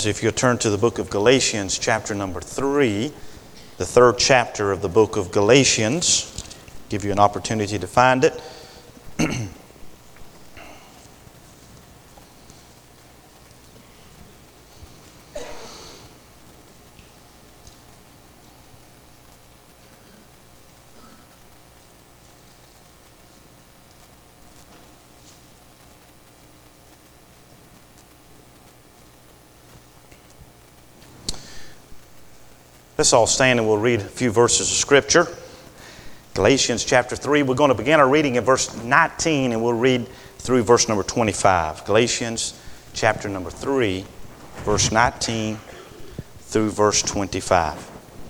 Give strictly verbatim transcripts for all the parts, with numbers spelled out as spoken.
If you'll turn to the book of Galatians, chapter number three, the third chapter of the book of Galatians, give you an opportunity to find it. Let's all stand and we'll read a few verses of Scripture. Galatians chapter three, we're going to begin our reading in verse nineteen and we'll read through verse number twenty-five. Galatians chapter number three, verse nineteen through verse twenty-five.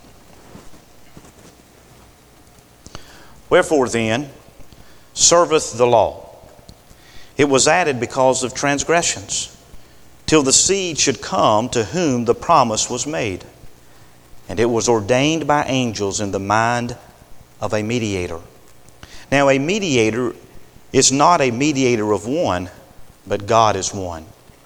Wherefore then serveth the law? It was added because of transgressions, till the seed should come to whom the promise was made. And it was ordained by angels in the mind of a mediator. Now a mediator is not a mediator of one, but God is one.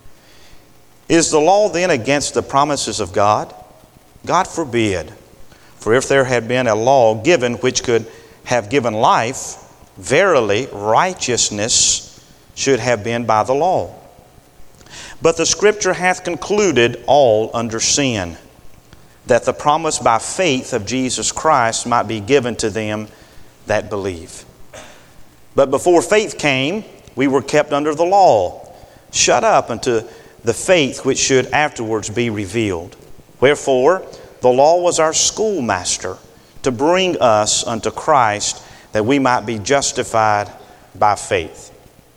Is the law then against the promises of God? God forbid. For if there had been a law given which could have given life, verily righteousness should have been by the law. But the Scripture hath concluded all under sin, that the promise by faith of Jesus Christ might be given to them that believe. But before faith came, we were kept under the law, shut up unto the faith which should afterwards be revealed. Wherefore, the law was our schoolmaster to bring us unto Christ, that we might be justified by faith.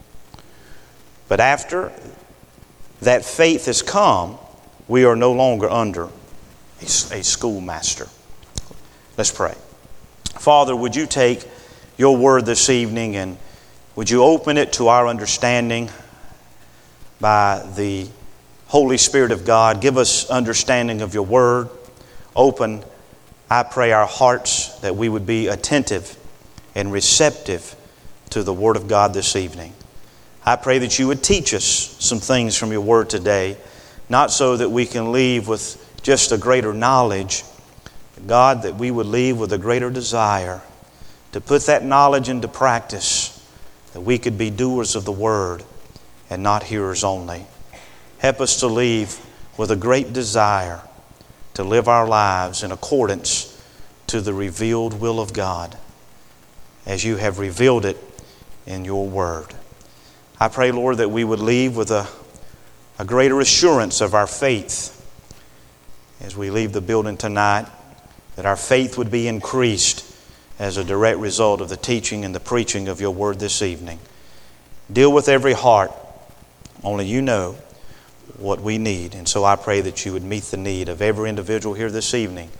But after that faith has come, we are no longer under a schoolmaster. Let's pray. Father, would you take your word this evening and would you open it to our understanding by the Holy Spirit of God? Give us understanding of your word. Open, I pray, our hearts that we would be attentive and receptive to the word of God this evening. I pray that you would teach us some things from your word today, not so that we can leave with just a greater knowledge, God, that we would leave with a greater desire to put that knowledge into practice, that we could be doers of the word and not hearers only. Help us to leave with a great desire to live our lives in accordance to the revealed will of God, as you have revealed it in your word. I pray, Lord, that we would leave with a, a greater assurance of our faith as we leave the building tonight, that our faith would be increased as a direct result of the teaching and the preaching of your word this evening. Deal with every heart. Only you know what we need. And so I pray that you would meet the need of every individual here this evening.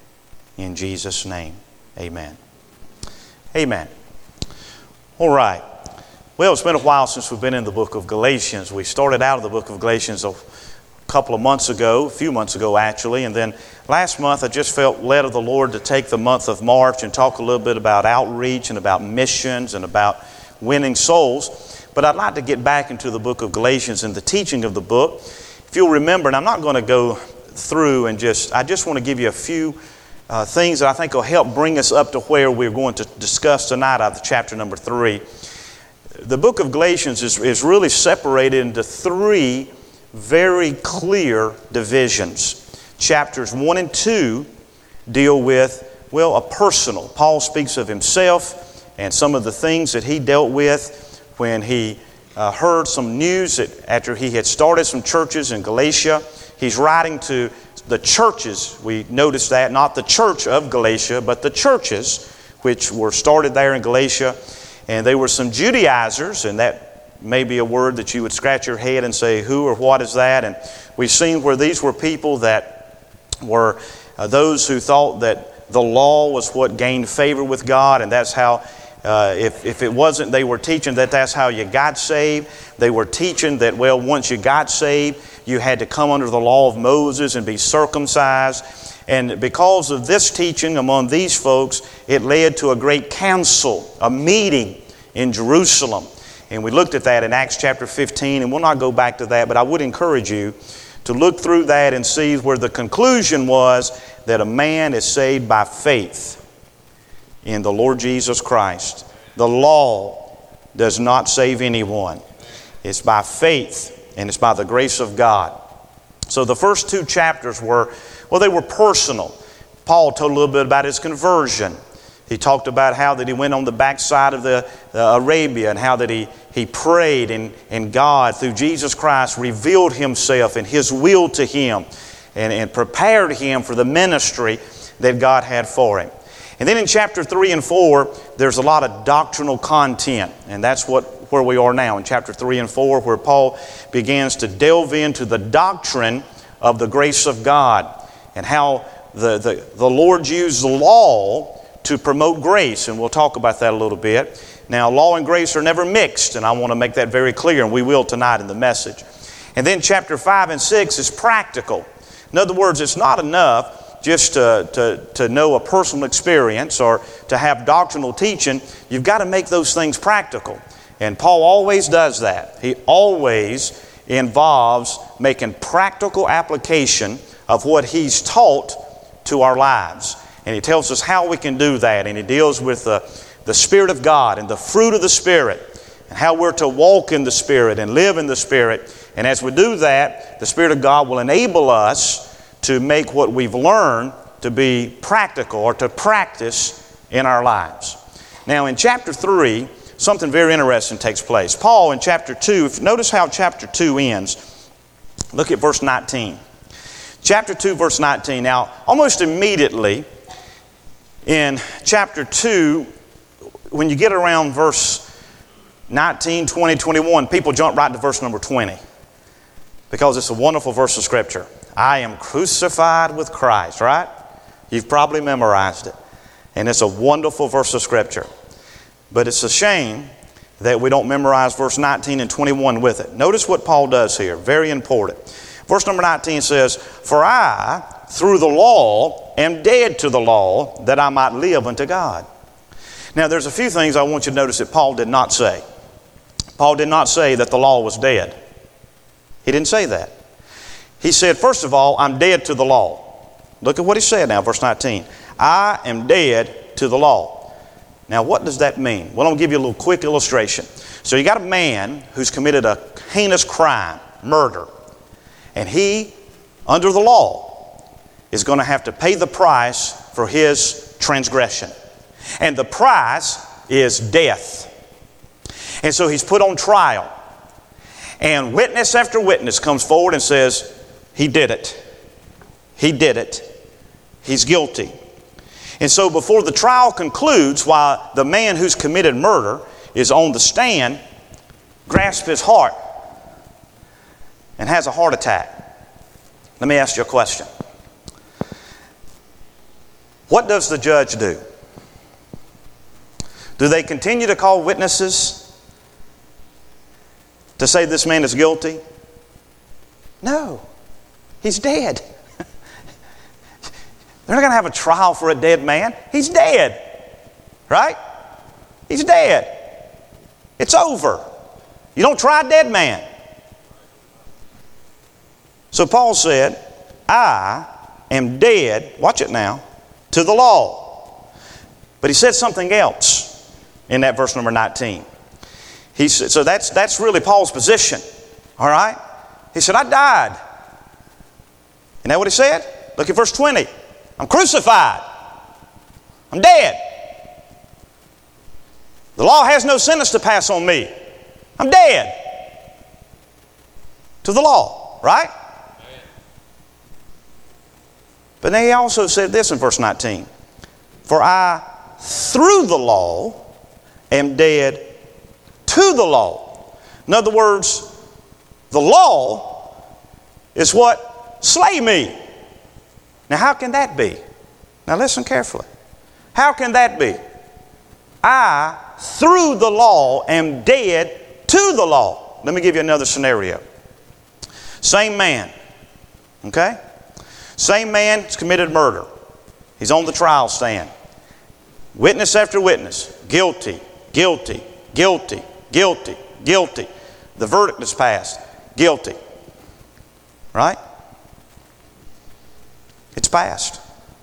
In Jesus' name, amen. Amen. All right. Well, it's been a while since we've been in the book of Galatians. We started out of the book of Galatians a couple of months ago, a few months ago actually, and then last month I just felt led of the Lord to take the month of March and talk a little bit about outreach and about missions and about winning souls. But I'd like to get back into the book of Galatians and the teaching of the book. If you'll remember, and I'm not going to go through and just, I just want to give you a few uh, things that I think will help bring us up to where we're going to discuss tonight out of chapter number three. The book of Galatians is, is really separated into three very clear divisions. Chapters one and two deal with, well, a personal. Paul speaks of himself and some of the things that he dealt with when he uh, heard some news that after he had started some churches in Galatia. He's writing to the churches. We noticed that, not the church of Galatia, but the churches which were started there in Galatia. And they were some Judaizers, and that may be a word that you would scratch your head and say, who or what is that? And we've seen where these were people that were uh, those who thought that the law was what gained favor with God, and that's how, uh, if, if it wasn't, they were teaching that that's how you got saved. They were teaching that, well, once you got saved, you had to come under the law of Moses and be circumcised. And because of this teaching among these folks, it led to a great council, a meeting in Jerusalem. And we looked at that in Acts chapter fifteen, and we'll not go back to that, but I would encourage you to look through that and see where the conclusion was that a man is saved by faith in the Lord Jesus Christ. The law does not save anyone. It's by faith, and it's by the grace of God. So the first two chapters were, well, they were personal. Paul told a little bit about his conversion. He talked about how that he went on the backside of the uh, Arabia, and how that he, he prayed, and, and God, through Jesus Christ, revealed Himself and His will to him, and, and prepared him for the ministry that God had for him. And then in chapter three and four, there's a lot of doctrinal content, and that's what where we are now in chapter three and four, where Paul begins to delve into the doctrine of the grace of God, and how the, the, the Lord used the law to promote grace, and we'll talk about that a little bit. Now, law and grace are never mixed, and I want to make that very clear, and we will tonight in the message. And then chapter five and six is practical. In other words, it's not enough just to, to, to know a personal experience or to have doctrinal teaching. You've got to make those things practical. And Paul always does that. He always involves making practical application of what he's taught to our lives. And he tells us how we can do that. And he deals with the, the Spirit of God and the fruit of the Spirit, and how we're to walk in the Spirit and live in the Spirit. And as we do that, the Spirit of God will enable us to make what we've learned to be practical, or to practice in our lives. Now in chapter three, something very interesting takes place. Paul in chapter two, if, notice how chapter two ends. Look at verse nineteen. Chapter two, verse nineteen. Now, almost immediately in chapter two, when you get around verse nineteen, twenty, twenty-one, people jump right to verse number twenty, because it's a wonderful verse of Scripture. I am crucified with Christ, right? You've probably memorized it. And it's a wonderful verse of Scripture. But it's a shame that we don't memorize verse nineteen and twenty-one with it. Notice what Paul does here. Very important. Verse number nineteen says, For I, through the law, am dead to the law, that I might live unto God. Now there's a few things I want you to notice that Paul did not say. Paul did not say that the law was dead. He didn't say that. He said, first of all, I'm dead to the law. Look at what he said now, verse nineteen. I am dead to the law. Now, what does that mean? Well, I'm going to give you a little quick illustration. So you got a man who's committed a heinous crime, murder. And he, under the law, is going to have to pay the price for his transgression. And the price is death. And so he's put on trial. And witness after witness comes forward and says, he did it. He did it. He's guilty. And so before the trial concludes, while the man who's committed murder is on the stand, grasps his heart and has a heart attack. Let me ask you a question. What does the judge do? Do they continue to call witnesses to say this man is guilty? No. He's dead. They're not going to have a trial for a dead man. He's dead. Right? He's dead. It's over. You don't try a dead man. So Paul said, I am dead, watch it now, to the law. But he said something else in that verse number nineteen. He said, so that's, that's really Paul's position. All right? He said, I died. Isn't that what he said? Look at verse twenty. I'm crucified. I'm dead. The law has no sentence to pass on me. I'm dead to the law, right? But then he also said this in verse nineteen. For I, through the law, am dead to the law. In other words, the law is what slay me. Now, how can that be? Now, listen carefully. How can that be? I, through the law, am dead to the law. Let me give you another scenario. Same man, okay? Same man has committed murder. He's on the trial stand. Witness after witness. Guilty, guilty, guilty, guilty, guilty. The verdict is passed. Guilty. Right? It's past.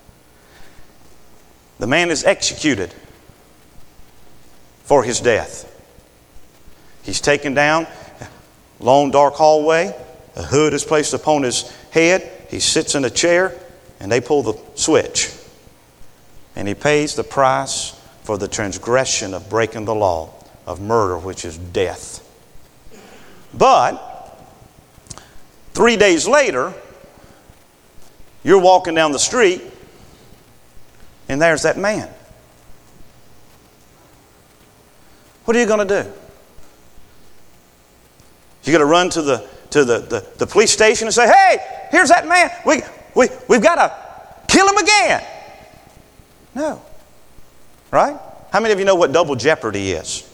The man is executed for his death. He's taken down, long dark hallway, a hood is placed upon his head, he sits in a chair, and they pull the switch. And he pays the price for the transgression of breaking the law of murder, which is death. But three days later, you're walking down the street, and there's that man. What are you going to do? You got to run to the to the, the, the police station and say, hey, here's that man. We, we, we've got to kill him again. No. Right? How many of you know what double jeopardy is?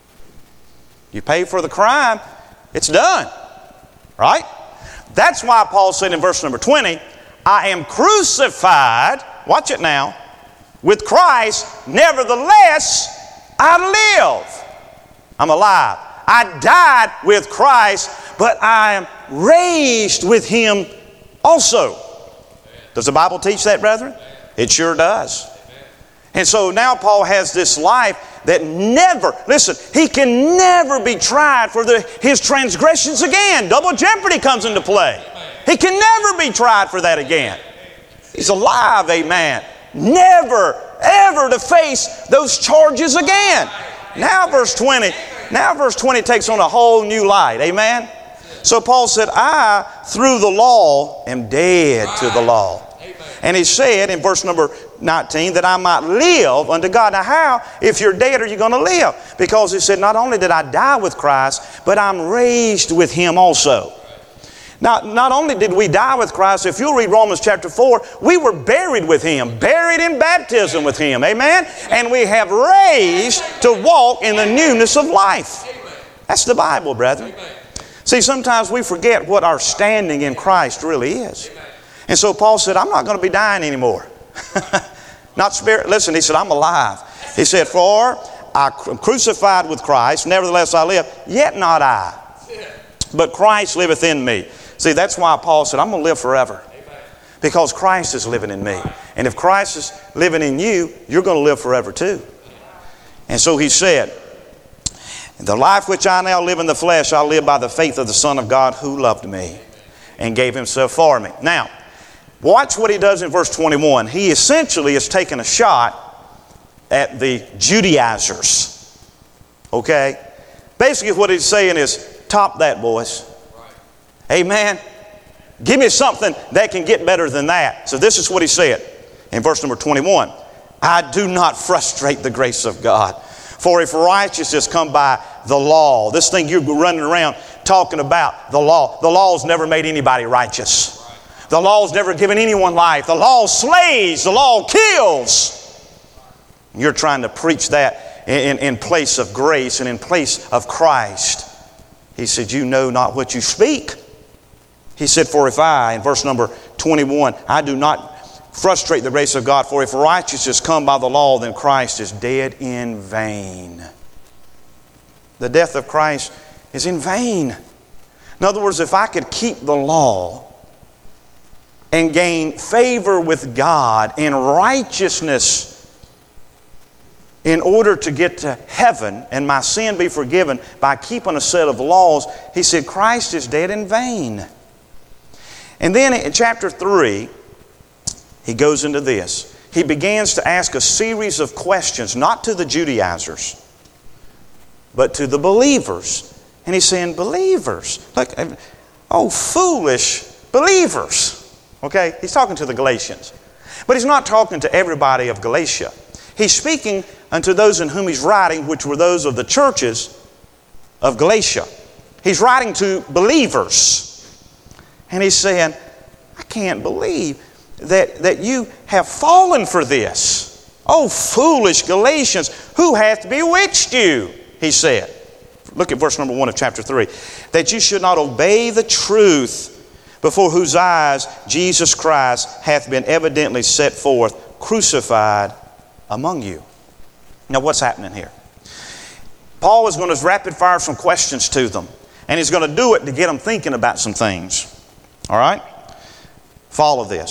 You pay for the crime, it's done. Right? That's why Paul said in verse number twenty, I am crucified, watch it now, with Christ, nevertheless I live. I'm alive. I died with Christ, but I am raised with Him also. Does the Bible teach that, brethren? It sure does. And so now Paul has this life that never, listen, he can never be tried for the, his transgressions again. Double jeopardy comes into play. He can never be tried for that again. He's alive, amen. Never, ever to face those charges again. Now verse twenty, now verse twenty takes on a whole new light, amen. So Paul said, I, through the law, am dead to the law. And he said in verse number nineteen that I might live unto God. Now how, if you're dead, are you going to live? Because he said, not only did I die with Christ, but I'm raised with Him also. Now, not only did we die with Christ, if you'll read Romans chapter four, we were buried with Him, buried in baptism with Him, amen? And we have raised to walk in the newness of life. That's the Bible, brethren. See, sometimes we forget what our standing in Christ really is. And so Paul said, I'm not going to be dying anymore. Not spirit. Listen, he said, I'm alive. He said, for I am crucified with Christ, nevertheless I live, yet not I, but Christ liveth in me. See, that's why Paul said, I'm going to live forever. Because Christ is living in me. And if Christ is living in you, you're going to live forever too. And so he said, the life which I now live in the flesh, I live by the faith of the Son of God who loved me and gave Himself for me. Now, watch what he does in verse twenty-one. He essentially is taking a shot at the Judaizers. Okay? Basically what he's saying is, top that, boys. Amen. Give me something that can get better than that. So this is what he said in verse number twenty-one. I do not frustrate the grace of God. For if righteousness come by the law, this thing you're running around talking about, the law. The law's never made anybody righteous. The law's never given anyone life. The law slays. The law kills. You're trying to preach that in, in place of grace and in place of Christ. He said, you know not what you speak. He said, for if I, in verse number twenty-one, I do not frustrate the grace of God, for if righteousness come by the law, then Christ is dead in vain. The death of Christ is in vain. In other words, if I could keep the law and gain favor with God and righteousness in order to get to heaven and my sin be forgiven by keeping a set of laws, he said, Christ is dead in vain. And then in chapter three, he goes into this. He begins to ask a series of questions, not to the Judaizers, but to the believers. And he's saying, believers, look, oh, foolish believers. Okay, he's talking to the Galatians. But he's not talking to everybody of Galatia. He's speaking unto those in whom he's writing, which were those of the churches of Galatia. He's writing to believers. And he's saying, I can't believe that, that you have fallen for this. Oh, foolish Galatians, who hath bewitched you? He said. Look at verse number one of chapter three. That you should not obey the truth, before whose eyes Jesus Christ hath been evidently set forth, crucified among you. Now what's happening here? Paul is going to rapid fire some questions to them. And he's going to do it to get them thinking about some things. All right? Follow this.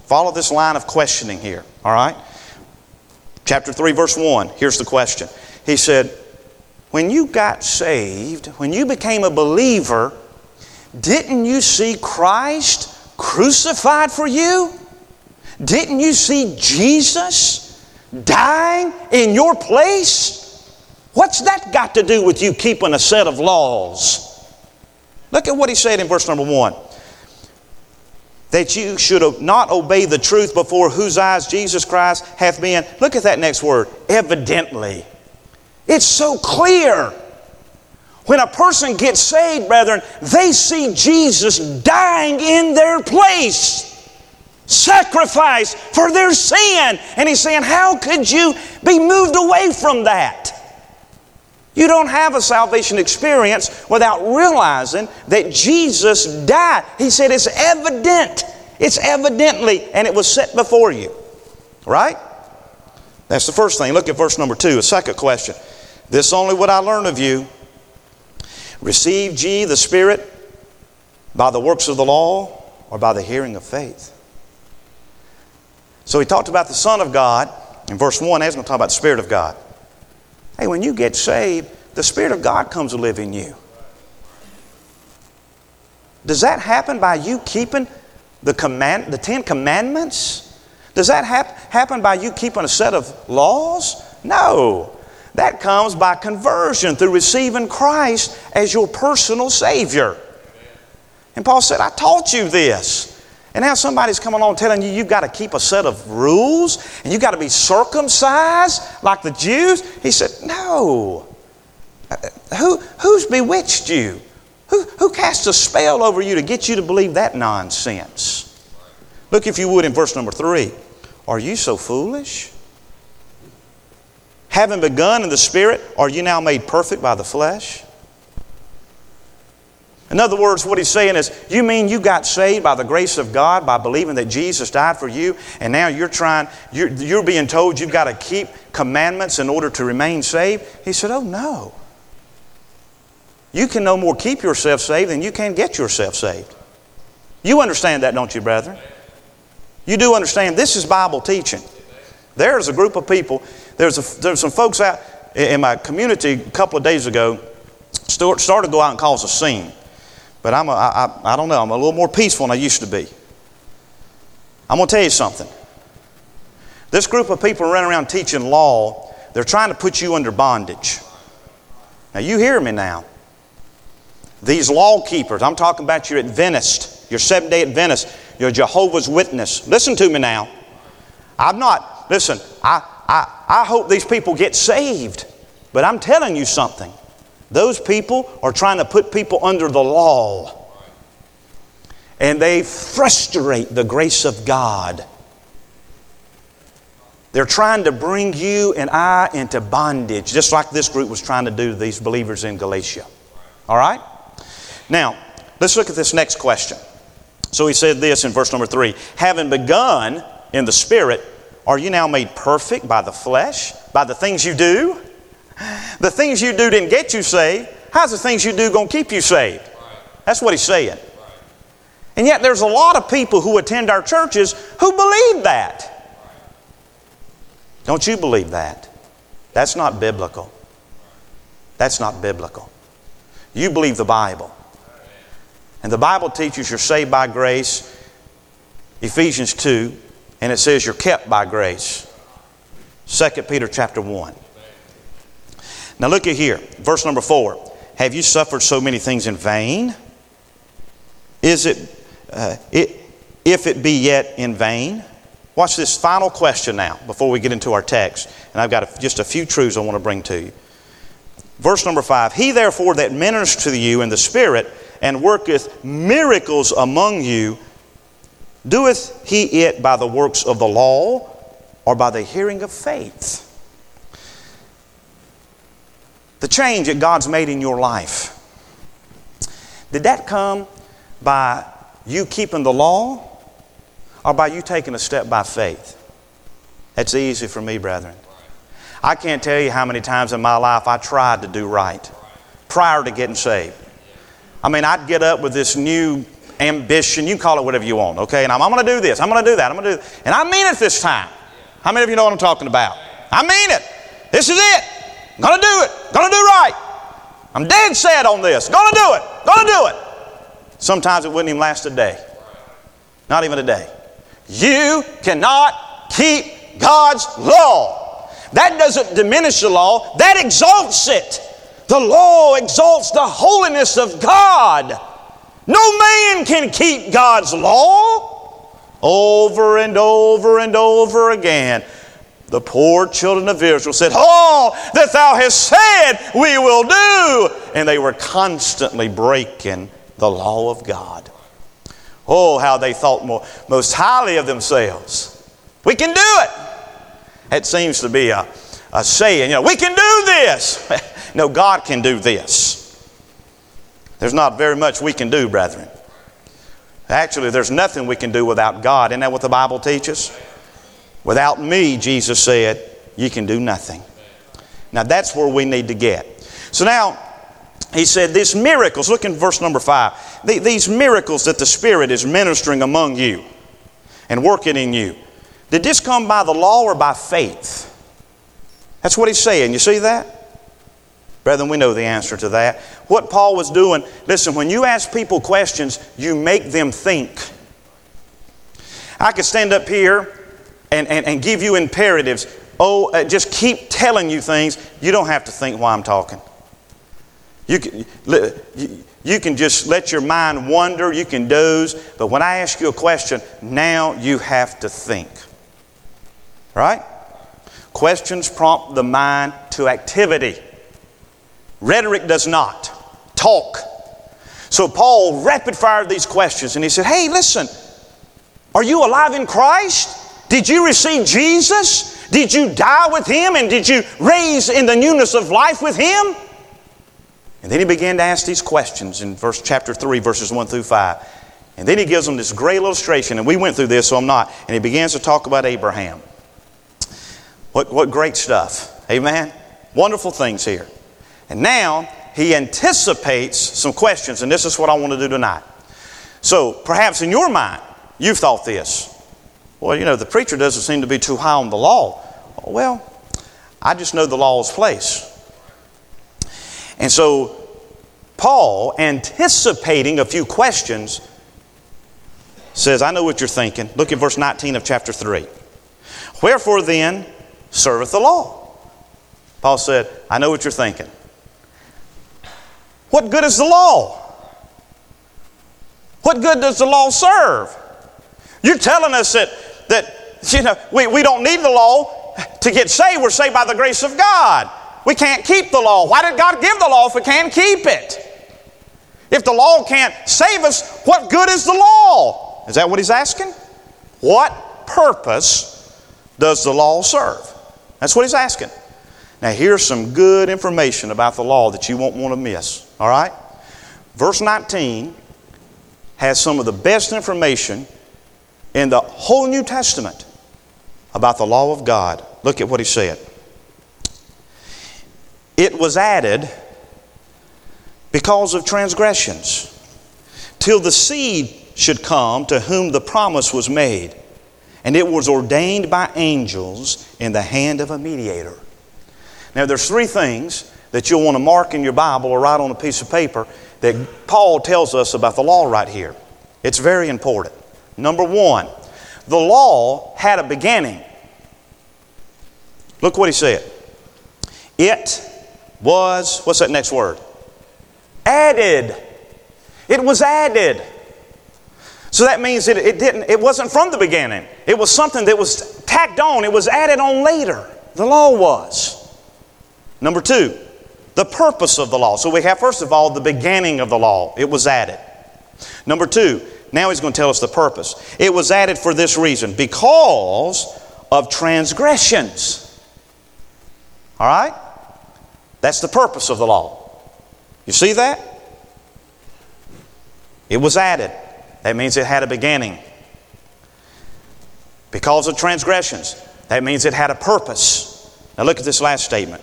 Follow this line of questioning here, all right? Chapter three, verse one, here's the question. He said, when you got saved, when you became a believer, didn't you see Christ crucified for you? Didn't you see Jesus dying in your place? What's that got to do with you keeping a set of laws? Look at what he said in verse number one. That you should not obey the truth, before whose eyes Jesus Christ hath been. Look at that next word, evidently. It's so clear. When a person gets saved, brethren, they see Jesus dying in their place. Sacrifice for their sin. And he's saying, how could you be moved away from that? You don't have a salvation experience without realizing that Jesus died. He said it's evident. It's evidently, and it was set before you. Right? That's the first thing. Look at verse number two, a second question. This only would I learn of you. Received ye the Spirit by the works of the law, or by the hearing of faith? So he talked about the Son of God. In verse one, now he's going to talk about the Spirit of God. Hey, when you get saved, the Spirit of God comes to live in you. Does that happen by you keeping the command, the Ten Commandments? Does that hap- happen by you keeping a set of laws? No. That comes by conversion, through receiving Christ as your personal Savior. And Paul said, I taught you this. And now somebody's coming along telling you you've got to keep a set of rules and you've got to be circumcised like the Jews. He said, no. Who, who's bewitched you? Who, who cast a spell over you to get you to believe that nonsense? Look, if you would, in verse number three. Are you so foolish? Having begun in the Spirit, are you now made perfect by the flesh? In other words, what he's saying is, you mean you got saved by the grace of God, by believing that Jesus died for you, and now you're trying, you're, you're being told you've got to keep commandments in order to remain saved? He said, oh no. You can no more keep yourself saved than you can get yourself saved. You understand that, don't you, brethren? You do understand this is Bible teaching. There's a group of people, there's, a, there's some folks out in my community a couple of days ago, start, started to go out and cause a scene. But I'm a, I, I don't know, I'm a little more peaceful than I used to be. I'm going to tell you something. This group of people running around teaching law, they're trying to put you under bondage. Now you hear me now. These law keepers, I'm talking about your Adventist, your Seventh-day Adventist, your Jehovah's Witness. Listen to me now. I'm not, listen, I, I, I hope these people get saved. But I'm telling you something. Those people are trying to put people under the law. And they frustrate the grace of God. They're trying to bring you and I into bondage, just like this group was trying to do to these believers in Galatia. All right? Now, let's look at this next question. So he said this in verse number three. Having begun in the Spirit, are you now made perfect by the flesh, by the things you do? The things you do didn't get you saved. How's the things you do going to keep you saved? That's what he's saying. And yet there's a lot of people who attend our churches who believe that. Don't you believe that? That's not biblical. That's not biblical. You believe the Bible. And the Bible teaches you're saved by grace, Ephesians two, and it says you're kept by grace, Second Peter chapter one. Now look at here, verse number four. Have you suffered so many things in vain? Is it, uh, it, if it be yet in vain? Watch this final question now before we get into our text. And I've got a, just a few truths I want to bring to you. Verse number five. He therefore that ministers to you in the Spirit and worketh miracles among you, doeth he it by the works of the law or by the hearing of faith? The change that God's made in your life, did that come by you keeping the law or by you taking a step by faith? That's easy for me, brethren. I can't tell you how many times in my life I tried to do right prior to getting saved. I mean, I'd get up with this new ambition. You call it whatever you want, okay? And I'm, I'm going to do this. I'm going to do that. I'm going to do this. And I mean it this time. How many of you know what I'm talking about? I mean it. This is it. I'm going to do it. Going to do right. I'm dead set on this. Going to do it. Going to do it. Sometimes it wouldn't even last a day. Not even a day. You cannot keep God's law. That doesn't diminish the law. That exalts it. The law exalts the holiness of God. No man can keep God's law. Over and over and over again, the poor children of Israel said, all that thou hast said we will do. And they were constantly breaking the law of God. Oh, how they thought more, most highly of themselves. We can do it. It seems to be a, a saying, you know, we can do this. No, God can do this. There's not very much we can do, brethren. Actually, there's nothing we can do without God. Isn't that what the Bible teaches? Without me, Jesus said, you can do nothing. Now, that's where we need to get. So now, he said, these miracles, look in verse number five. These miracles that the Spirit is ministering among you and working in you, did this come by the law or by faith? That's what he's saying. You see that? Brethren, we know the answer to that. What Paul was doing, listen, when you ask people questions, you make them think. I could stand up here and, and, and give you imperatives. Oh, uh, just keep telling you things. You don't have to think while I'm talking. You can, you can just let your mind wander. You can doze. But when I ask you a question, now you have to think. Right? Questions prompt the mind to activity. Rhetoric does not. Talk. So Paul rapid fired these questions and he said, hey, listen, are you alive in Christ? Did you receive Jesus? Did you die with Him? And did you raise in the newness of life with Him? And then he began to ask these questions in verse chapter three, verses one through five. And then he gives them this great illustration, and we went through this, so I'm not. And he begins to talk about Abraham. What, what great stuff. Amen? Wonderful things here. And now, he anticipates some questions, and this is what I want to do tonight. So, perhaps in your mind, you've thought this. Well, you know, the preacher doesn't seem to be too high on the law. Well, I just know the law's place. And so, Paul, anticipating a few questions, says, I know what you're thinking. Look at verse nineteen of chapter three. Wherefore then serveth the law? Paul said, I know what you're thinking. What good is the law? What good does the law serve? You're telling us that, that you know, we, we don't need the law to get saved. We're saved by the grace of God. We can't keep the law. Why did God give the law if we can't keep it? If the law can't save us, what good is the law? Is that what he's asking? What purpose does the law serve? That's what he's asking. Now here's some good information about the law that you won't want to miss. All right? Verse nineteen has some of the best information in the whole New Testament about the law of God. Look at what he said. It was added because of transgressions, till the seed should come to whom the promise was made. And it was ordained by angels in the hand of a mediator. Now there's three things that you'll want to mark in your Bible or write on a piece of paper that Paul tells us about the law right here. It's very important. Number one, the law had a beginning. Look what he said. It was, what's that next word? Added. It was added. So that means that it didn't, it wasn't from the beginning. It was something that was tacked on. It was added on later. The law was. Number two, the purpose of the law. So we have, first of all, the beginning of the law. It was added. Number two, now he's going to tell us the purpose. It was added for this reason, because of transgressions. All right? That's the purpose of the law. You see that? It was added. That means it had a beginning. Because of transgressions. That means it had a purpose. Now look at this last statement.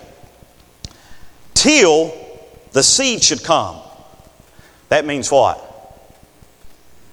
Till the seed should come. That means what?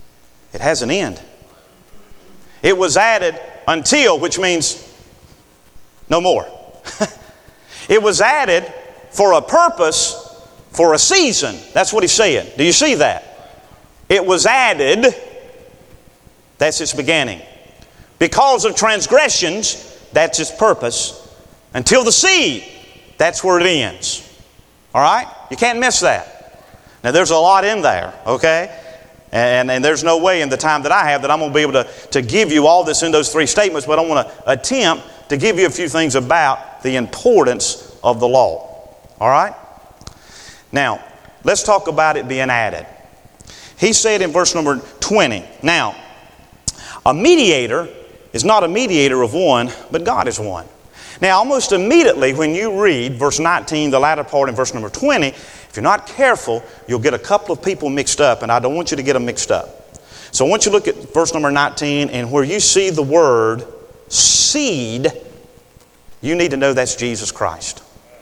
It has an end. It was added until, which means no more. It was added for a purpose, for a season. That's what he's saying. Do you see that? It was added. That's its beginning. Because of transgressions, that's its purpose. Until the seed, that's where it ends. All right? You can't miss that. Now, there's a lot in there, okay? And, and there's no way in the time that I have that I'm going to be able to, to give you all this in those three statements, but I want to attempt to give you a few things about the importance of the law. All right? Now, let's talk about it being added. He said in verse number twenty, now, a mediator is not a mediator of one, but God is one. Now, almost immediately when you read verse nineteen, the latter part in verse number twenty, if you're not careful, you'll get a couple of people mixed up, and I don't want you to get them mixed up. So I want you to look at verse number nineteen, and where you see the word seed, you need to know that's Jesus Christ.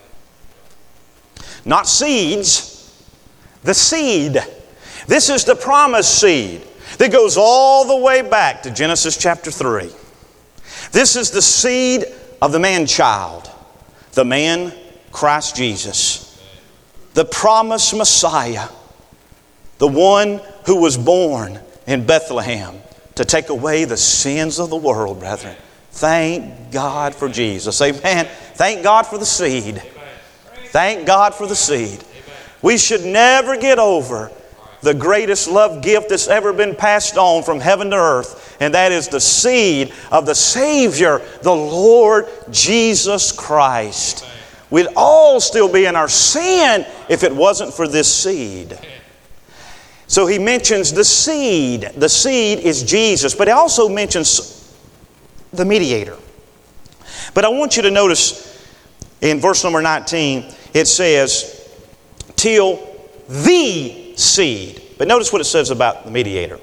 Not seeds, the seed. This is the promised seed that goes all the way back to Genesis chapter three. This is the seed of the man-child, the man Christ Jesus, the promised Messiah, the one who was born in Bethlehem to take away the sins of the world, brethren. Thank God for Jesus. Amen. Thank God for the seed. Thank God for the seed. We should never get over the greatest love gift that's ever been passed on from heaven to earth, and that is the seed of the Savior, the Lord Jesus Christ. We'd all still be in our sin if it wasn't for this seed. So he mentions the seed. The seed is Jesus, but he also mentions the mediator. But I want you to notice in verse number nineteen, it says, till the seed. But notice what it says about the mediator.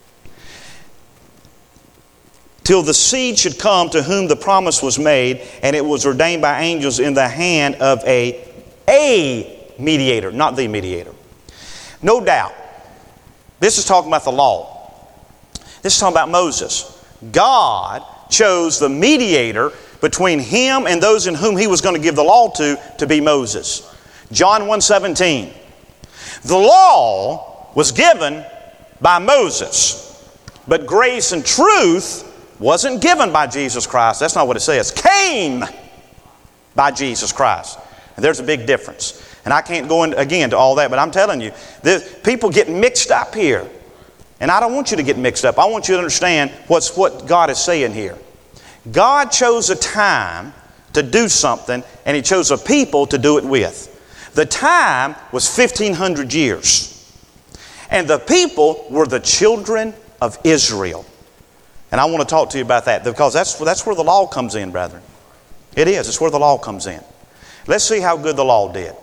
Till the seed should come to whom the promise was made, and it was ordained by angels in the hand of a, a mediator, not the mediator. No doubt, this is talking about the law. This is talking about Moses. God chose the mediator between him and those in whom he was going to give the law to, to be Moses. John one seventeen. The law was given by Moses, but grace and truth wasn't given by Jesus Christ. That's not what it says. Came by Jesus Christ. And there's a big difference. And I can't go into, again, to all that, but I'm telling you, the, people get mixed up here. And I don't want you to get mixed up. I want you to understand what's what God is saying here. God chose a time to do something, and He chose a people to do it with. The time was fifteen hundred years. And the people were the children of Israel. And I want to talk to you about that because that's, that's where the law comes in, brethren. It is. It's where the law comes in. Let's see how good the law did.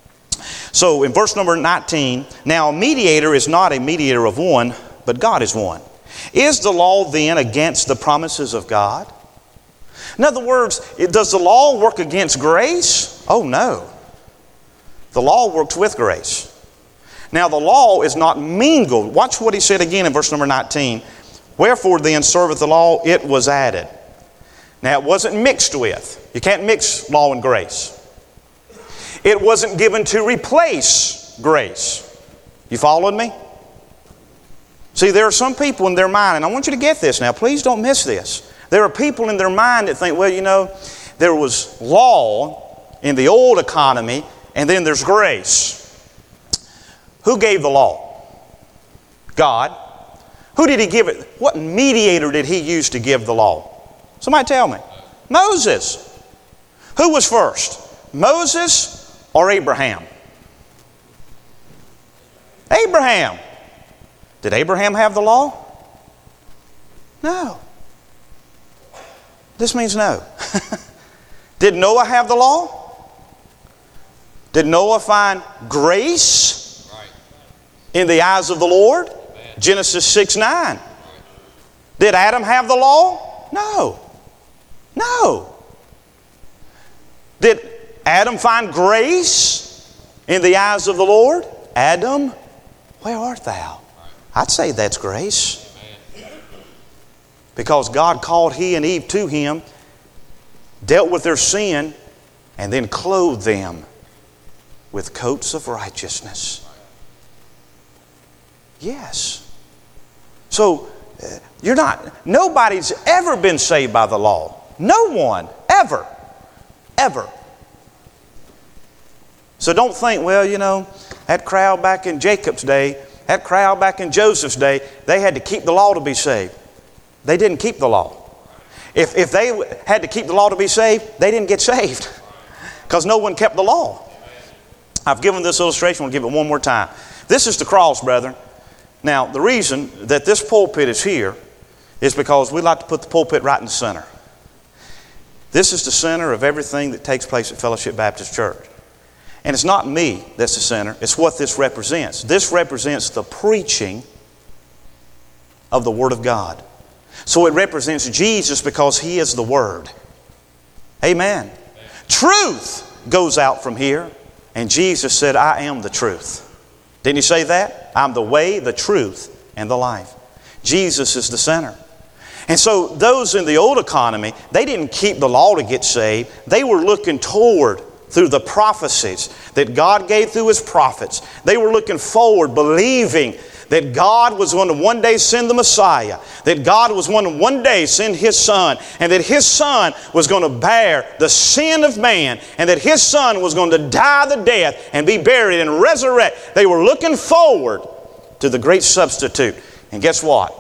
So in verse number nineteen, now a mediator is not a mediator of one, but God is one. Is the law then against the promises of God? In other words, does the law work against grace? Oh no. The law works with grace. Now the law is not mingled. Watch what he said again in verse number nineteen. Wherefore then serveth the law, it was added. Now it wasn't mixed with. You can't mix law and grace. It wasn't given to replace grace. You following me? See, there are some people in their mind, and I want you to get this now. Please don't miss this. There are people in their mind that think, well, you know, there was law in the old economy, and then there's grace. Who gave the law? God. Who did He give it? What mediator did He use to give the law? Somebody tell me. Moses. Who was first? Moses or Abraham? Abraham. Did Abraham have the law? No. This means no. Did Noah have the law? Did Noah find grace in the eyes of the Lord? Genesis six nine. Did Adam have the law? No. No. Did Adam find grace in the eyes of the Lord? Adam, where art thou? I'd say that's grace. Because God called he and Eve to him, dealt with their sin, and then clothed them with coats of righteousness. Yes. So, uh, you're not, nobody's ever been saved by the law. No one, ever, ever. So don't think, well, you know, that crowd back in Jacob's day, that crowd back in Joseph's day, they had to keep the law to be saved. They didn't keep the law. If, if they had to keep the law to be saved, they didn't get saved. Because no one kept the law. I've given this illustration, we'll give it one more time. This is the cross, brethren. Now, the reason that this pulpit is here is because we like to put the pulpit right in the center. This is the center of everything that takes place at Fellowship Baptist Church. And it's not me that's the center, it's what this represents. This represents the preaching of the Word of God. So it represents Jesus because He is the Word. Amen. Amen. Truth goes out from here, and Jesus said, I am the truth. Didn't He say that? I'm the way, the truth, and the life. Jesus is the center. And so those in the old economy, they didn't keep the law to get saved. They were looking toward through the prophecies that God gave through His prophets. They were looking forward, believing that God was going to one day send the Messiah, that God was going to one day send His Son, and that His Son was going to bear the sin of man, and that His Son was going to die the death and be buried and resurrect. They were looking forward to the great substitute. And guess what?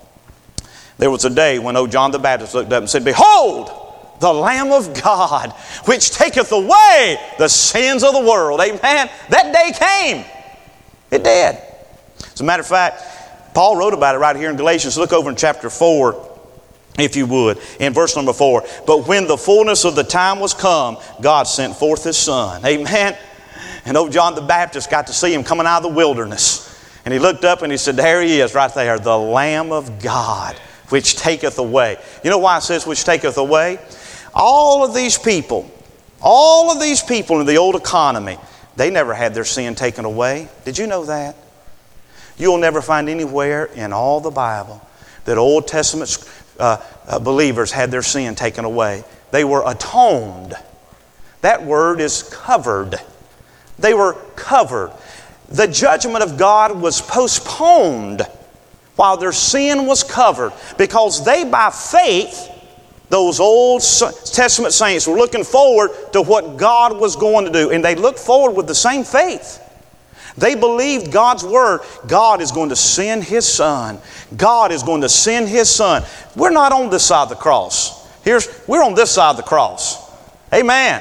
There was a day when old John the Baptist looked up and said, Behold, the Lamb of God, which taketh away the sins of the world. Amen. That day came. It did. As a matter of fact, Paul wrote about it right here in Galatians. Look over in chapter four, if you would, in verse number four. But when the fullness of the time was come, God sent forth His Son. Amen. And old John the Baptist got to see Him coming out of the wilderness. And he looked up and he said, there He is right there, the Lamb of God, which taketh away. You know why it says which taketh away? All of these people, all of these people in the old economy, they never had their sin taken away. Did you know that? You'll never find anywhere in all the Bible that Old Testament uh, uh, believers had their sin taken away. They were atoned. That word is covered. They were covered. The judgment of God was postponed while their sin was covered, because they, by faith, those Old Testament saints were looking forward to what God was going to do. And they looked forward with the same faith. They believed God's Word. God is going to send His Son. God is going to send His Son. We're not on this side of the cross. Here's, we're on this side of the cross. Amen.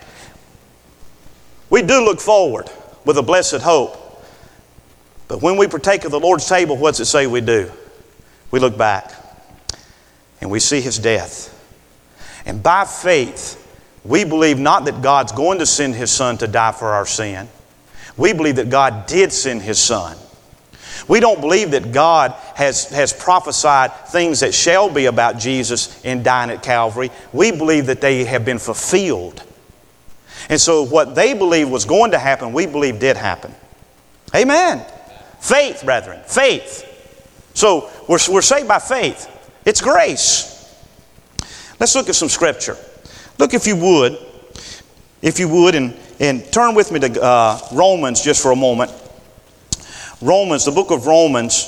We do look forward with a blessed hope. But when we partake of the Lord's table, what's it say we do? We look back and we see His death. And by faith, we believe not that God's going to send His Son to die for our sin. We believe that God did send His Son. We don't believe that God has, has prophesied things that shall be about Jesus in dying at Calvary. We believe that they have been fulfilled. And so what they believed was going to happen, we believe did happen. Amen. Faith, brethren. Faith. So we're, we're saved by faith. It's grace. Let's look at some scripture. Look, if you would, if you would, and, and turn with me to uh, Romans just for a moment. Romans, the book of Romans,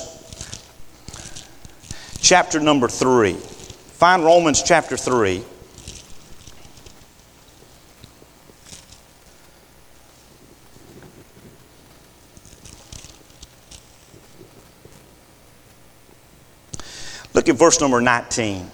chapter number three. Find Romans chapter three. Look at verse number nineteen.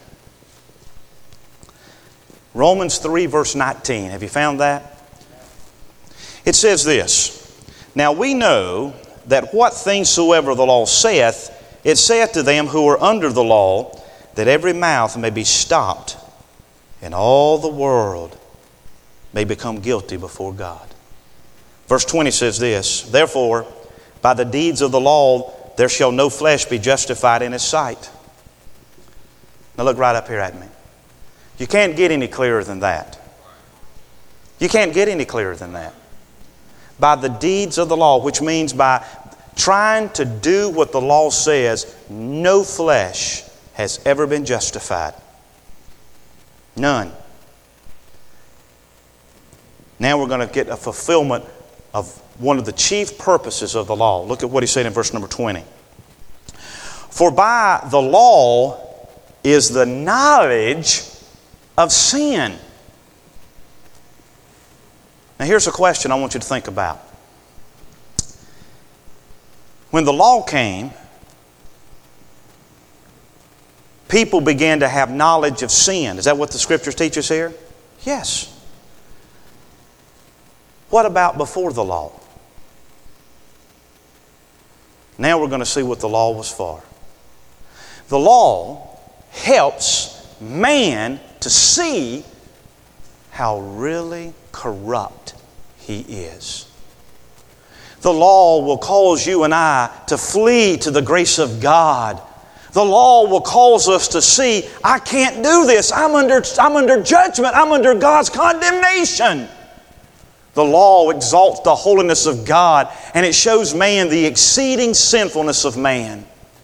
Romans three, verse nineteen. Have you found that? It says this, Now we know that what things soever the law saith, it saith to them who are under the law, that every mouth may be stopped, and all the world may become guilty before God. Verse twenty says this, Therefore, by the deeds of the law, there shall no flesh be justified in His sight. Now look right up here at me. You can't get any clearer than that. You can't get any clearer than that. By the deeds of the law, which means by trying to do what the law says, no flesh has ever been justified. None. Now we're going to get a fulfillment of one of the chief purposes of the law. Look at what he said in verse number twenty. For by the law is the knowledge of sin. Now here's a question I want you to think about. When the law came, people began to have knowledge of sin. Is that what the Scriptures teach us here? Yes. What about before the law? Now we're going to see what the law was for. The law helps man to see how really corrupt he is. The law will cause you and I to flee to the grace of God. The law will cause us to see, I can't do this. I'm under, I'm under judgment. I'm under God's condemnation. The law exalts the holiness of God, and it shows man the exceeding sinfulness of man.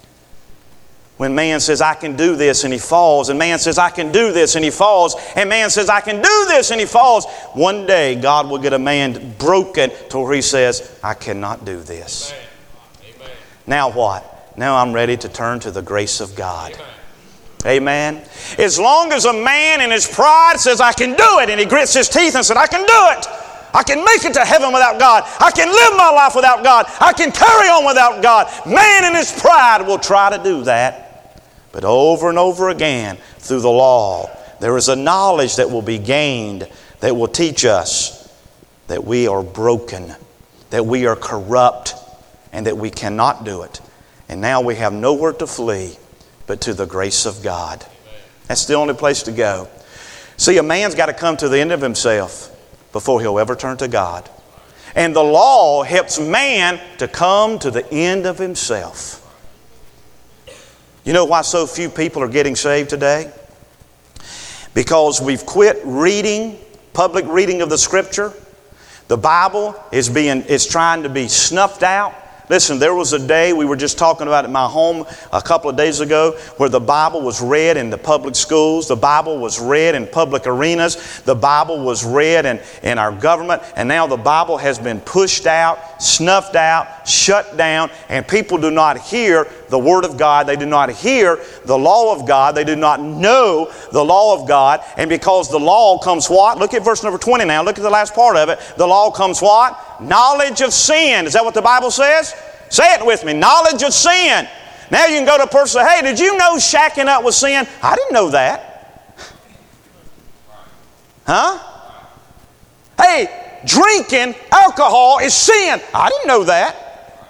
When man says, I can do this, and he falls, and man says, I can do this, and he falls, and man says, I can do this, and he falls, one day God will get a man broken to where he says, I cannot do this. Amen. Amen. Now what? Now I'm ready to turn to the grace of God. Amen. Amen. As long as a man in his pride says, I can do it, and he grits his teeth and says, I can do it. I can make it to heaven without God. I can live my life without God. I can carry on without God. Man in his pride will try to do that. But over and over again, through the law, there is a knowledge that will be gained that will teach us that we are broken, that we are corrupt, and that we cannot do it. And now we have nowhere to flee but to the grace of God. That's the only place to go. See, a man's got to come to the end of himself before he'll ever turn to God. And the law helps man to come to the end of himself. You know why so few people are getting saved today? Because we've quit reading, public reading of the Scripture. The Bible is being, is trying to be snuffed out. Listen, there was a day, we were just talking about it in my home a couple of days ago, where the Bible was read in the public schools. The Bible was read in public arenas. The Bible was read in, in our government. And now the Bible has been pushed out, snuffed out, shut down. And people do not hear the Word of God. They do not hear the law of God. They do not know the law of God. And because the law comes what? Look at verse number twenty now. Look at the last part of it. The law comes what? Knowledge of sin. Is that what the Bible says? Say it with me. Knowledge of sin. Now you can go to a person and say, hey, did you know shacking up was sin? I didn't know that. Huh? Hey, drinking alcohol is sin. I didn't know that.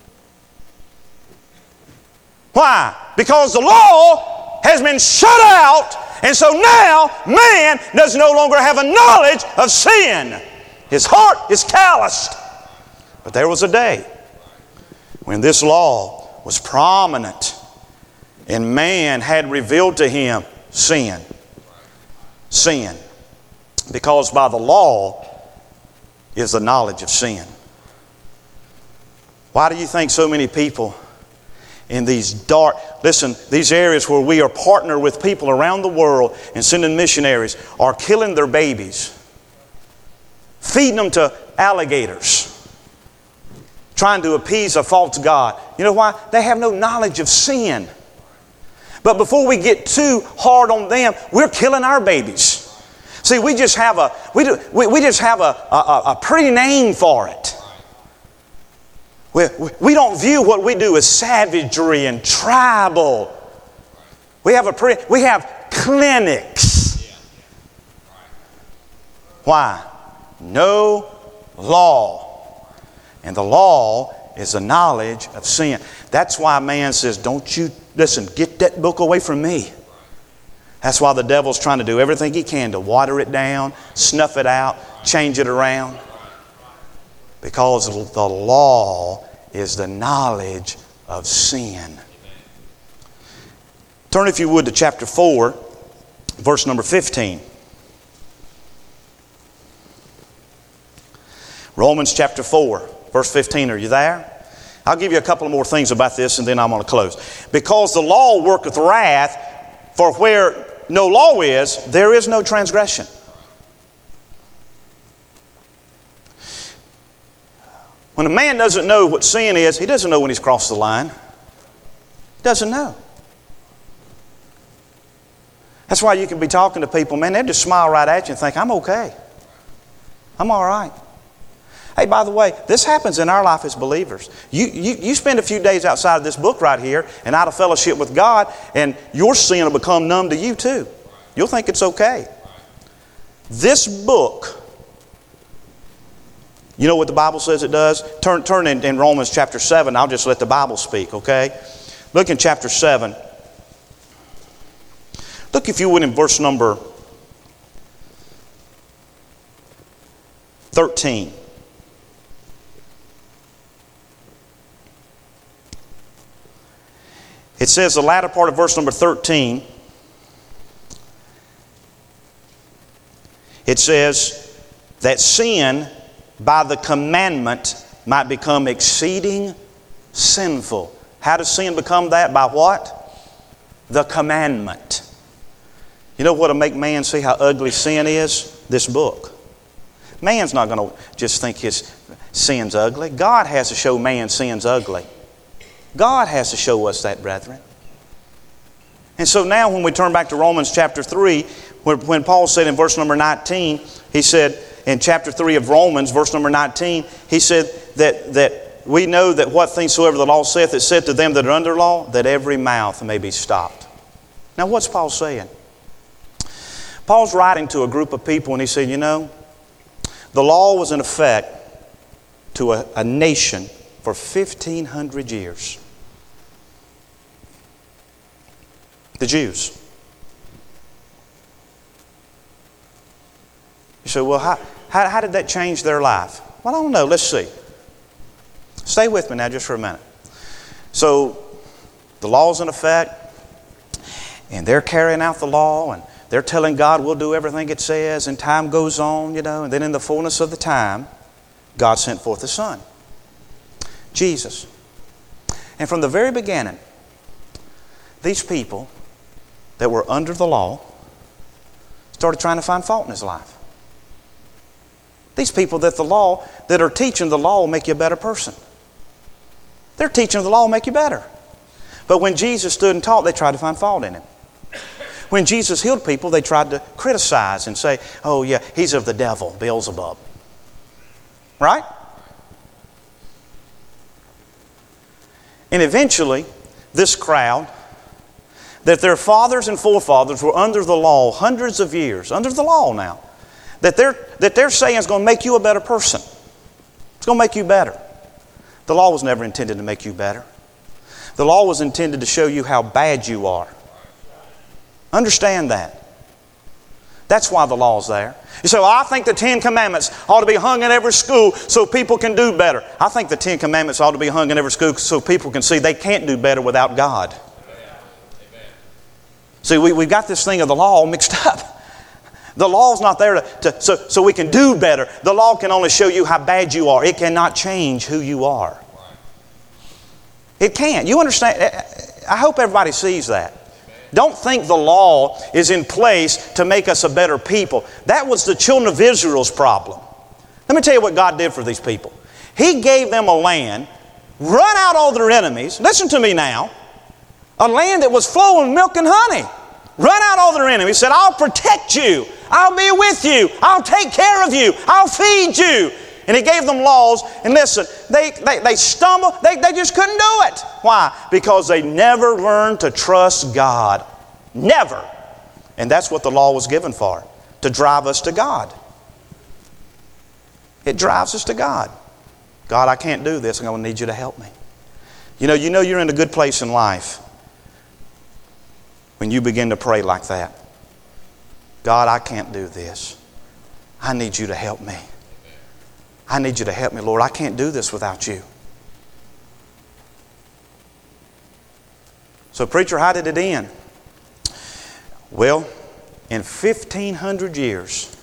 Why? Because the law has been shut out, and so now man does no longer have a knowledge of sin. His heart is calloused. But there was a day when this law was prominent and man had revealed to him sin. Sin. Because by the law is the knowledge of sin. Why do you think so many people in these dark, listen, these areas where we are partnered with people around the world and sending missionaries are killing their babies, feeding them to alligators, trying to appease a false god? You know why? They have no knowledge of sin. But before we get too hard on them, we're killing our babies. See, we just have a we do, we, we just have a, a, a pretty name for it. We, we don't view what we do as savagery and tribal. We have a pretty, we have clinics. Why? No law. And the law is the knowledge of sin. That's why man says, don't you, listen, get that book away from me. That's why the devil's trying to do everything he can to water it down, snuff it out, change it around. Because the law is the knowledge of sin. Turn, if you would, to chapter four, verse number fifteen. Romans chapter four. Verse fifteen, are you there? I'll give you a couple more things about this and then I'm going to close. Because the law worketh wrath, for where no law is, there is no transgression. When a man doesn't know what sin is, he doesn't know when he's crossed the line. He doesn't know. That's why you can be talking to people, man, they'll just smile right at you and think, I'm okay. I'm all right. Hey, by the way, this happens in our life as believers. You, you, you spend a few days outside of this book right here and out of fellowship with God, and your sin will become numb to you too. You'll think it's okay. This book, you know what the Bible says it does? Turn, turn in, in Romans chapter seven. I'll just let the Bible speak, okay? Look in chapter seven. Look, if you would, in verse number thirteen. It says, the latter part of verse number thirteen, it says that sin by the commandment might become exceeding sinful. How does sin become that? By what? The commandment. You know what will make man see how ugly sin is? This book. Man's not going to just think his sin's ugly. God has to show man sin's ugly. God has to show us that, brethren. And so now when we turn back to Romans chapter three, when Paul said in verse number nineteen, he said in chapter three of Romans, verse number nineteen, he said that, that we know that what things soever the law saith, it said to them that are under law, that every mouth may be stopped. Now what's Paul saying? Paul's writing to a group of people and he said, you know, the law was in effect to a, a nation for fifteen hundred years. The Jews. You say, well, how, how, how did that change their life? Well, I don't know. Let's see. Stay with me now just for a minute. So, the law's in effect, and they're carrying out the law, and they're telling God we'll do everything it says, and time goes on, you know, and then in the fullness of the time, God sent forth the Son, Jesus. And from the very beginning, these people that were under the law started trying to find fault in his life. These people that the law, that are teaching the law will make you a better person. They're teaching the law will make you better. But when Jesus stood and taught, they tried to find fault in him. When Jesus healed people, they tried to criticize and say, oh yeah, he's of the devil, Beelzebub. Right? And eventually, this crowd, that their fathers and forefathers were under the law hundreds of years, under the law now, that they're, that they're saying is going to make you a better person. It's going to make you better. The law was never intended to make you better. The law was intended to show you how bad you are. Understand that. That's why the law's there. You say, well, I think the Ten Commandments ought to be hung in every school so people can do better. I think the Ten Commandments ought to be hung in every school so people can see they can't do better without God. See, we, we've got this thing of the law all mixed up. The law's not there to, to, so, so we can do better. The law can only show you how bad you are. It cannot change who you are. It can't. You understand? I hope everybody sees that. Don't think the law is in place to make us a better people. That was the children of Israel's problem. Let me tell you what God did for these people. He gave them a land, run out all their enemies. Listen to me now. A land that was flowing with milk and honey. Run out all their enemies. Said, I'll protect you. I'll be with you. I'll take care of you. I'll feed you. And He gave them laws. And listen, they, they, they stumbled. They, they just couldn't do it. Why? Because they never learned to trust God. Never. And that's what the law was given for. To drive us to God. It drives us to God. God, I can't do this. I'm going to need you to help me. You know, you know you're in a good place in life when you begin to pray like that. God, I can't do this. I need you to help me. I need you to help me, Lord. I can't do this without you. So, preacher, how did it end? Well, in fifteen hundred years,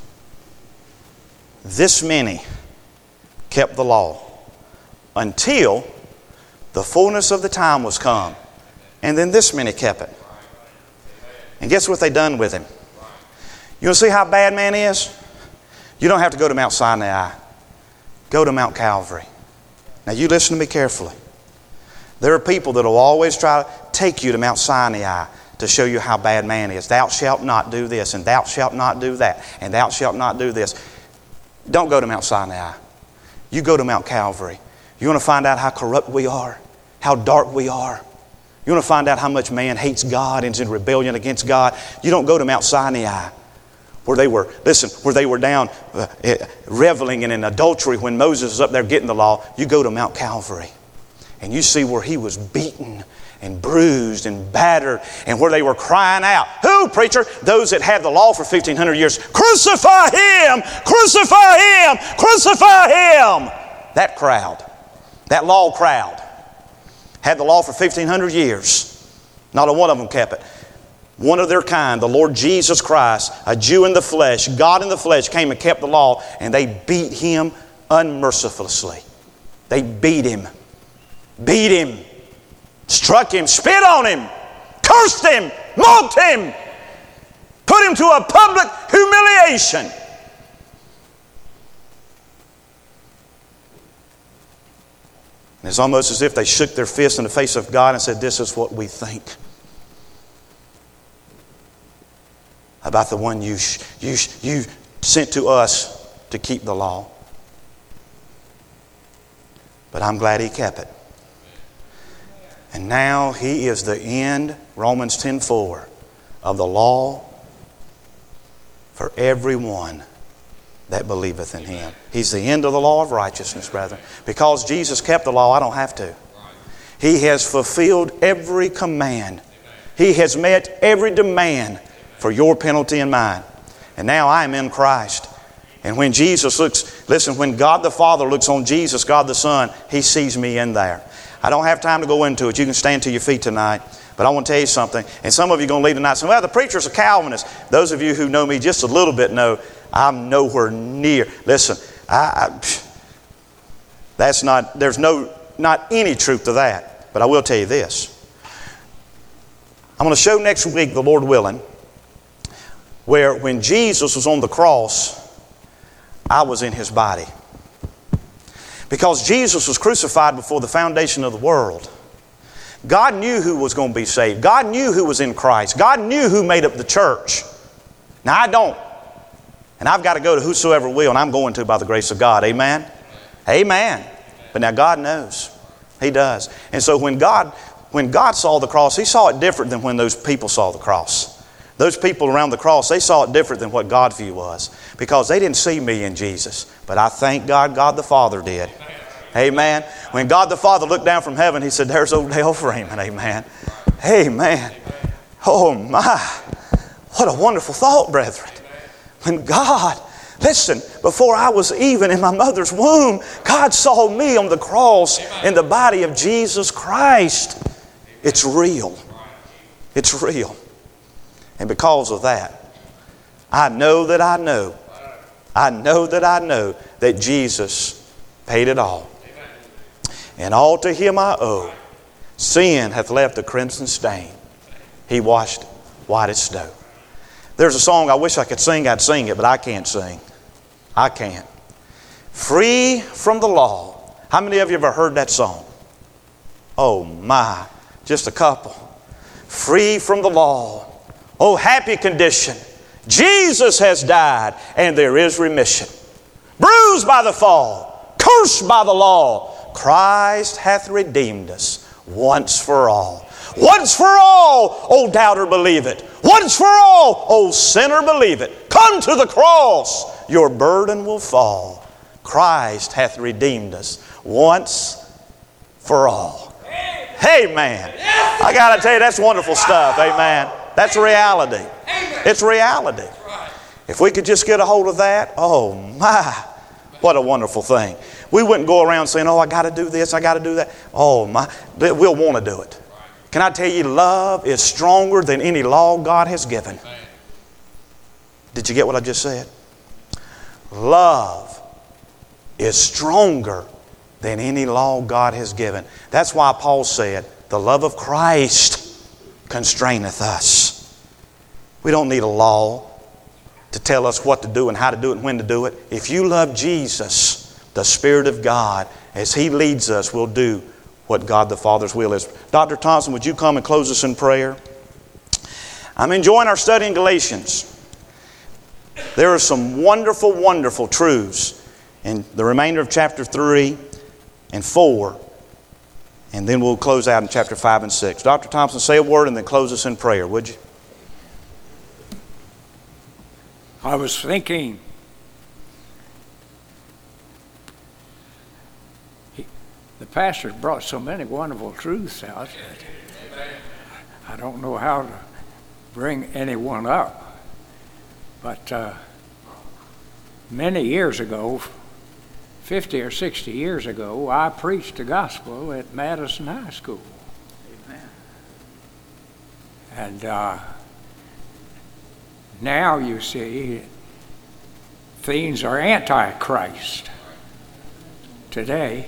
this many kept the law until The fullness of the time was come. And then this many kept it. And guess what they done with him? You want to see how bad man is? You don't have to go to Mount Sinai. Go to Mount Calvary. Now you listen to me carefully. There are people that will always try to take you to Mount Sinai to show you how bad man is. Thou shalt not do this, and thou shalt not do that, and thou shalt not do this. Don't go to Mount Sinai. You go to Mount Calvary. You want to find out how corrupt we are, how dark we are. You want to find out how much man hates God and is in rebellion against God. You don't go to Mount Sinai, where they were, listen, where they were down uh, reveling in an adultery when Moses was up there getting the law. You go to Mount Calvary, and you see where he was beaten and bruised and battered, and where they were crying out. Who, preacher? Those that had the law for fifteen hundred years. Crucify him! Crucify him! Crucify him! That crowd, that law crowd, had the law for fifteen hundred years. Not a one of them kept it. One of their kind, the Lord Jesus Christ, a Jew in the flesh, God in the flesh, came and kept the law, and they beat him unmercifully. They beat him. Beat him. Struck him, spit on him, cursed him, mocked him, put him to a public humiliation. And it's almost as if they shook their fists in the face of God and said, this is what we think about the one you, you, you sent to us to keep the law. But I'm glad he kept it. And now he is the end, Romans ten four, of the law for everyone that believeth in him. He's the end of the law of righteousness, brethren. Because Jesus kept the law, I don't have to. He has fulfilled every command. He has met every demand for your penalty and mine. And now I am in Christ. And when Jesus looks, listen, when God the Father looks on Jesus, God the Son, He sees me in there. I don't have time to go into it. You can stand to your feet tonight. But I want to tell you something. And some of you are going to leave tonight saying, well, the preacher's a Calvinist. Those of you who know me just a little bit know I'm nowhere near. Listen, I, I, that's not, there's no, not any truth to that. But I will tell you this. I'm going to show next week, the Lord willing, where when Jesus was on the cross, I was in His body. Because Jesus was crucified before the foundation of the world. God knew who was going to be saved. God knew who was in Christ. God knew who made up the church. Now I don't. And I've got to go to whosoever will, and I'm going to by the grace of God. Amen? Amen. But now God knows. He does. And so when God, when God saw the cross, He saw it different than when those people saw the cross. Those people around the cross, they saw it different than what God's view was. Because they didn't see me in Jesus. But I thank God, God the Father did. Amen. When God the Father looked down from heaven, He said, there's old Dale Freeman. Amen. Amen. Oh my. What a wonderful thought, brethren. When God, listen, before I was even in my mother's womb, God saw me on the cross in the body of Jesus Christ. It's real. It's real. And because of that, I know that I know, I know that I know that Jesus paid it all. And all to Him I owe. Sin hath left a crimson stain. He washed white as snow. There's a song I wish I could sing, I'd sing it, but I can't sing. I can't. Free from the law. How many of you have ever heard that song? Oh my, just a couple. Free from the law. Oh, happy condition. Jesus has died and there is remission. Bruised by the fall, cursed by the law, Christ hath redeemed us once for all. Once for all, O doubter, believe it. Once for all, O sinner, believe it. Come to the cross, your burden will fall. Christ hath redeemed us once for all. Amen. I got to tell you, that's wonderful stuff. Amen. That's reality. It's reality. If we could just get a hold of that, oh my, what a wonderful thing. We wouldn't go around saying, oh, I got to do this, I got to do that. Oh my, we'll want to do it. Can I tell you, love is stronger than any law God has given. Did you get what I just said? Love is stronger than any law God has given. That's why Paul said, the love of Christ constraineth us. We don't need a law to tell us what to do and how to do it and when to do it. If you love Jesus, the Spirit of God, as He leads us, will do what God the Father's will is. Doctor Thompson, would you come and close us in prayer? I'm enjoying our study in Galatians. There are some wonderful, wonderful truths in the remainder of chapter three and four. And then we'll close out in chapter five and six. Doctor Thompson, say a word and then close us in prayer, would you? I was thinking, he, the pastor brought so many wonderful truths out that I don't know how to bring anyone up. But uh, many years ago, fifty or sixty years ago, I preached the gospel at Madison High School. Amen. And uh, now, you see, things are anti-Christ today.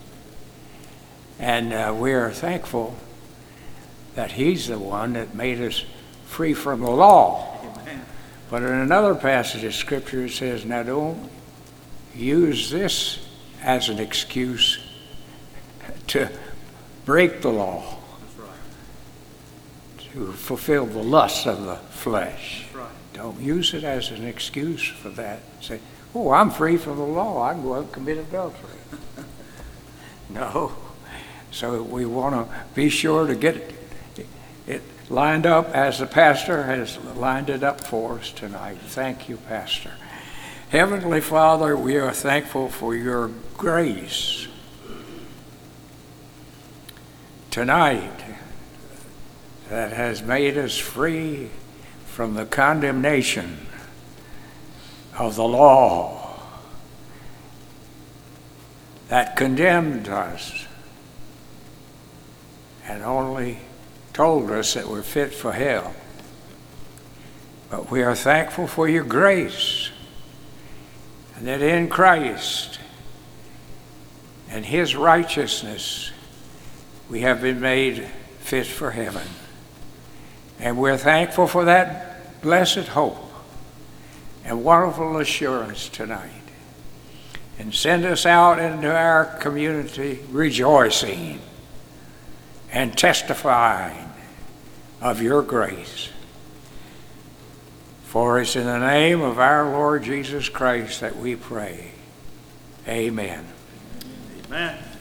And uh, we are thankful that He's the one that made us free from the law. Amen. But in another passage of Scripture it says, now don't use this as an excuse to break the law. That's right. To fulfill the lusts of the flesh. That's right. Don't use it as an excuse for that. Say, oh, I'm free from the law. I can go out and commit adultery. No. So we want to be sure to get it, it lined up as the pastor has lined it up for us tonight. Thank you, Pastor. Heavenly Father, we are thankful for your grace tonight that has made us free from the condemnation of the law that condemned us and only told us that we're fit for hell. But we are thankful for your grace, and that in Christ and His righteousness we have been made fit for heaven. And we're thankful for that blessed hope and wonderful assurance tonight. And send us out into our community rejoicing and testifying of your grace. For it's in the name of our Lord Jesus Christ that we pray. Amen. Amen.